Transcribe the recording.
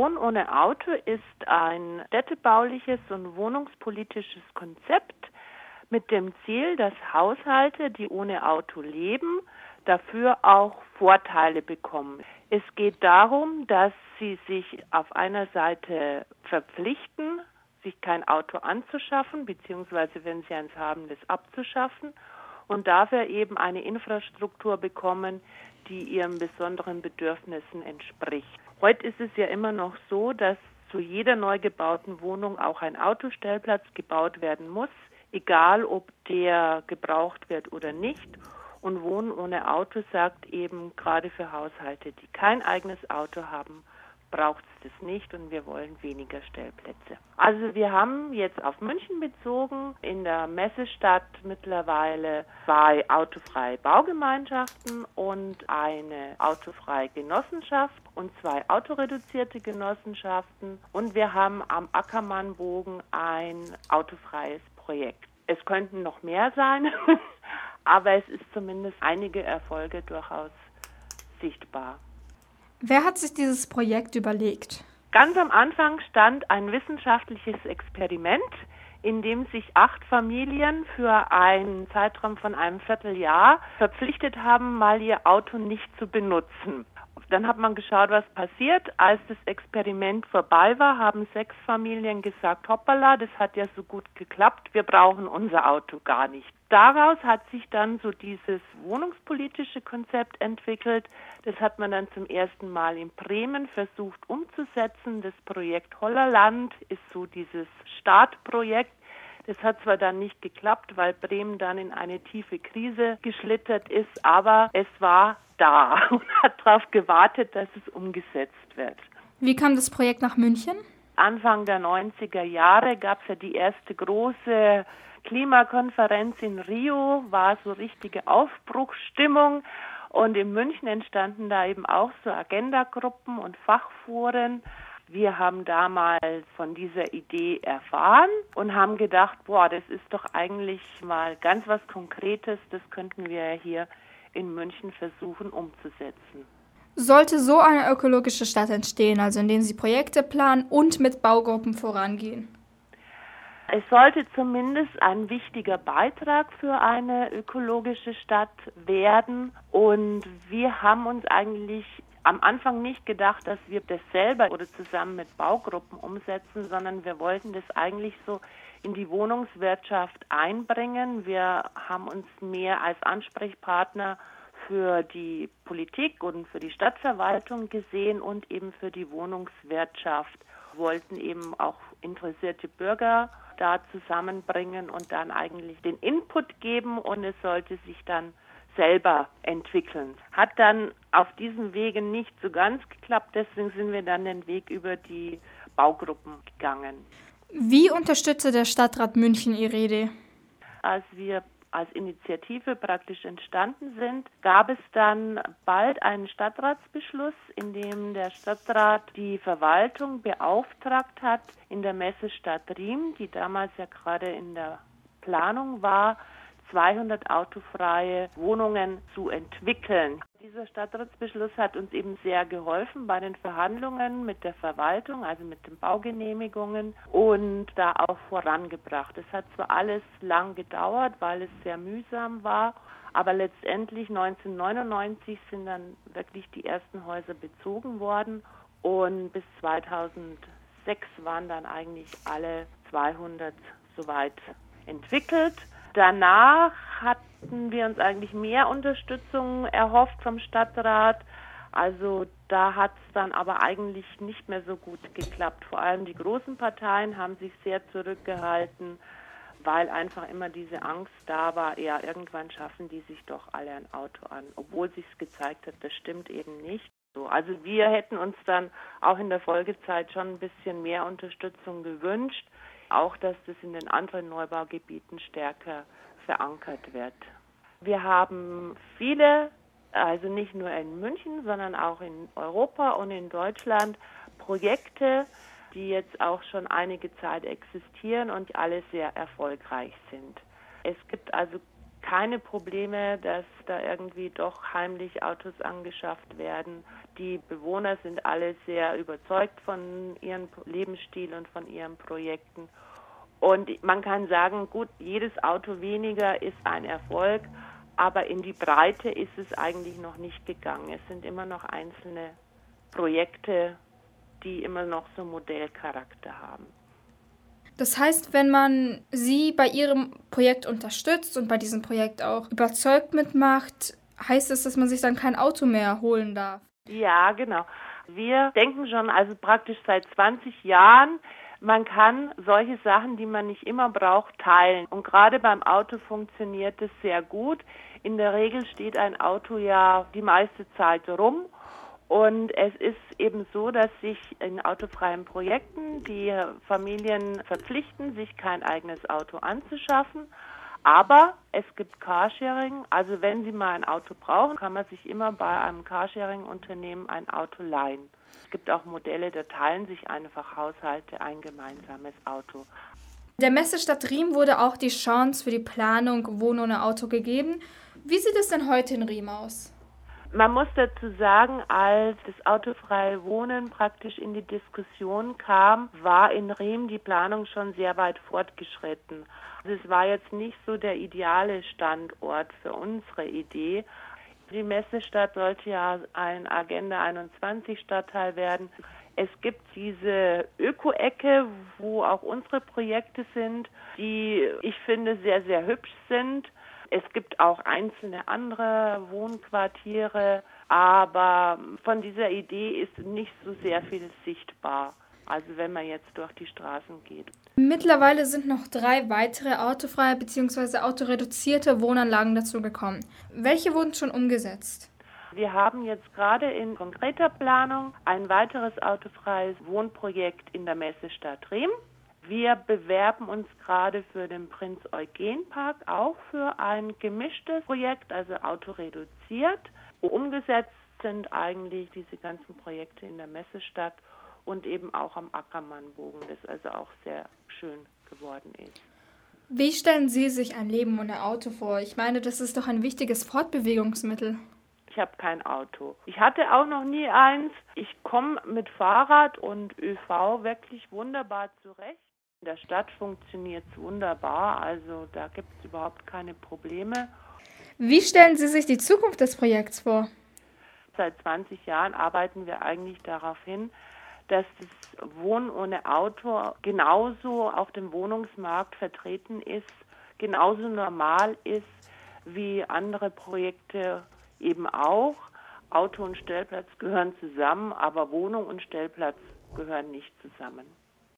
Wohnen ohne Auto ist ein städtebauliches und wohnungspolitisches Konzept mit dem Ziel, dass Haushalte, die ohne Auto leben, dafür auch Vorteile bekommen. Es geht darum, dass sie sich auf einer Seite verpflichten, sich kein Auto anzuschaffen, beziehungsweise wenn sie eins haben, das abzuschaffen und dafür eben eine Infrastruktur bekommen, die ihren besonderen Bedürfnissen entspricht. Heute ist es ja immer noch so, dass zu jeder neu gebauten Wohnung auch ein Autostellplatz gebaut werden muss, egal ob der gebraucht wird oder nicht. Und Wohnen ohne Auto sagt eben, gerade für Haushalte, die kein eigenes Auto haben, braucht es das nicht und wir wollen weniger Stellplätze. Also wir haben jetzt auf München bezogen in der Messestadt mittlerweile 2 autofreie Baugemeinschaften und eine autofreie Genossenschaft und 2 autoreduzierte Genossenschaften und wir haben am Ackermannbogen ein autofreies Projekt. Es könnten noch mehr sein, aber es ist zumindest einige Erfolge durchaus sichtbar. Wer hat sich dieses Projekt überlegt? Ganz am Anfang stand ein wissenschaftliches Experiment, in dem sich 8 Familien für einen Zeitraum von einem Vierteljahr verpflichtet haben, mal ihr Auto nicht zu benutzen. Dann hat man geschaut, was passiert. Als das Experiment vorbei war, haben 6 Familien gesagt, hoppala, das hat ja so gut geklappt, wir brauchen unser Auto gar nicht. Daraus hat sich dann so dieses wohnungspolitische Konzept entwickelt. Das hat man dann zum ersten Mal in Bremen versucht umzusetzen. Das Projekt Hollerland ist so dieses Startprojekt. Das hat zwar dann nicht geklappt, weil Bremen dann in eine tiefe Krise geschlittert ist, aber es war da und hat darauf gewartet, dass es umgesetzt wird. Wie kam das Projekt nach München? Anfang der 90er Jahre gab es ja die erste große Klimakonferenz in Rio, war so richtige Aufbruchsstimmung und in München entstanden da eben auch so Agendagruppen und Fachforen. Wir haben damals von dieser Idee erfahren und haben gedacht, das ist doch eigentlich mal ganz was Konkretes, das könnten wir hier in München versuchen umzusetzen. Sollte so eine ökologische Stadt entstehen, also in denen Sie Projekte planen und mit Baugruppen vorangehen? Es sollte zumindest ein wichtiger Beitrag für eine ökologische Stadt werden und wir haben uns eigentlich am Anfang nicht gedacht, dass wir das selber oder zusammen mit Baugruppen umsetzen, sondern wir wollten das eigentlich so in die Wohnungswirtschaft einbringen. Wir haben uns mehr als Ansprechpartner für die Politik und für die Stadtverwaltung gesehen und eben für die Wohnungswirtschaft. Wir wollten eben auch interessierte Bürger da zusammenbringen und dann eigentlich den Input geben und es sollte sich dann selber entwickeln. Hat dann auf diesem Wege nicht so ganz geklappt, deswegen sind wir dann den Weg über die Baugruppen gegangen. Wie unterstützte der Stadtrat München Ihre Idee? Als wir als Initiative praktisch entstanden sind, gab es dann bald einen Stadtratsbeschluss, in dem der Stadtrat die Verwaltung beauftragt hat, in der Messestadt Riem, die damals ja gerade in der Planung war, 200 autofreie Wohnungen zu entwickeln. Dieser Stadtratsbeschluss hat uns eben sehr geholfen bei den Verhandlungen mit der Verwaltung, also mit den Baugenehmigungen und da auch vorangebracht. Es hat zwar alles lang gedauert, weil es sehr mühsam war, aber letztendlich 1999 sind dann wirklich die ersten Häuser bezogen worden und bis 2006 waren dann eigentlich alle 200 soweit entwickelt. Danach hatten wir uns eigentlich mehr Unterstützung erhofft vom Stadtrat. Also da hat es dann aber eigentlich nicht mehr so gut geklappt. Vor allem die großen Parteien haben sich sehr zurückgehalten, weil einfach immer diese Angst da war, ja, irgendwann schaffen die sich doch alle ein Auto an. Obwohl sich's gezeigt hat, das stimmt eben nicht. Also wir hätten uns dann auch in der Folgezeit schon ein bisschen mehr Unterstützung gewünscht. Auch, dass das in den anderen Neubaugebieten stärker verankert wird. Wir haben viele, also nicht nur in München, sondern auch in Europa und in Deutschland, Projekte, die jetzt auch schon einige Zeit existieren und alle sehr erfolgreich sind. Es gibt also keine Probleme, dass da irgendwie doch heimlich Autos angeschafft werden. Die Bewohner sind alle sehr überzeugt von ihrem Lebensstil und von ihren Projekten. Und man kann sagen, gut, jedes Auto weniger ist ein Erfolg, aber in die Breite ist es eigentlich noch nicht gegangen. Es sind immer noch einzelne Projekte, die immer noch so Modellcharakter haben. Das heißt, wenn man Sie bei Ihrem Projekt unterstützt und bei diesem Projekt auch überzeugt mitmacht, heißt es, dass man sich dann kein Auto mehr holen darf? Ja, genau. Wir denken schon also praktisch seit 20 Jahren, man kann solche Sachen, die man nicht immer braucht, teilen. Und gerade beim Auto funktioniert es sehr gut. In der Regel steht ein Auto ja die meiste Zeit rum. Und es ist eben so, dass sich in autofreien Projekten die Familien verpflichten, sich kein eigenes Auto anzuschaffen. Aber es gibt Carsharing, also wenn Sie mal ein Auto brauchen, kann man sich immer bei einem Carsharing-Unternehmen ein Auto leihen. Es gibt auch Modelle, da teilen sich einfach Haushalte ein gemeinsames Auto. Der Messestadt Riem wurde auch die Chance für die Planung Wohnen ohne Auto gegeben. Wie sieht es denn heute in Riem aus? Man muss dazu sagen, als das autofreie Wohnen praktisch in die Diskussion kam, war in Riem die Planung schon sehr weit fortgeschritten. Also es war jetzt nicht so der ideale Standort für unsere Idee. Die Messestadt sollte ja ein Agenda 21 Stadtteil werden. Es gibt diese Öko-Ecke, wo auch unsere Projekte sind, die ich finde sehr, sehr hübsch sind. Es gibt auch einzelne andere Wohnquartiere, aber von dieser Idee ist nicht so sehr viel sichtbar. Also wenn man jetzt durch die Straßen geht. Mittlerweile sind noch 3 weitere autofreie bzw. autoreduzierte Wohnanlagen dazugekommen. Welche wurden schon umgesetzt? Wir haben jetzt gerade in konkreter Planung ein weiteres autofreies Wohnprojekt in der Messestadt Riem. Wir bewerben uns gerade für den Prinz-Eugen-Park auch für ein gemischtes Projekt, also autoreduziert. Umgesetzt sind eigentlich diese ganzen Projekte in der Messestadt und eben auch am Ackermannbogen, das also auch sehr schön geworden ist. Wie stellen Sie sich ein Leben ohne Auto vor? Ich meine, das ist doch ein wichtiges Fortbewegungsmittel. Ich habe kein Auto. Ich hatte auch noch nie eins. Ich komme mit Fahrrad und ÖV wirklich wunderbar zurecht. In der Stadt funktioniert es wunderbar, also da gibt es überhaupt keine Probleme. Wie stellen Sie sich die Zukunft des Projekts vor? Seit 20 Jahren arbeiten wir eigentlich darauf hin, dass das Wohnen ohne Auto genauso auf dem Wohnungsmarkt vertreten ist, genauso normal ist wie andere Projekte eben auch. Auto und Stellplatz gehören zusammen, aber Wohnung und Stellplatz gehören nicht zusammen.